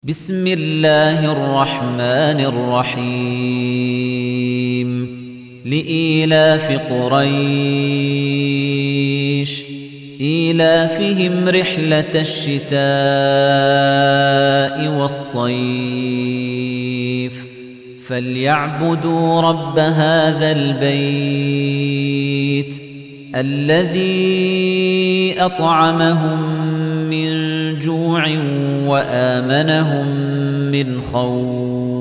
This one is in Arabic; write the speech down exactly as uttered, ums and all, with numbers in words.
بسم الله الرحمن الرحيم لإيلاف قريش إيلافهم رحلة الشتاء والصيف فليعبدوا رب هذا البيت الذي أطعمهم من جوع وآمنهم من خوف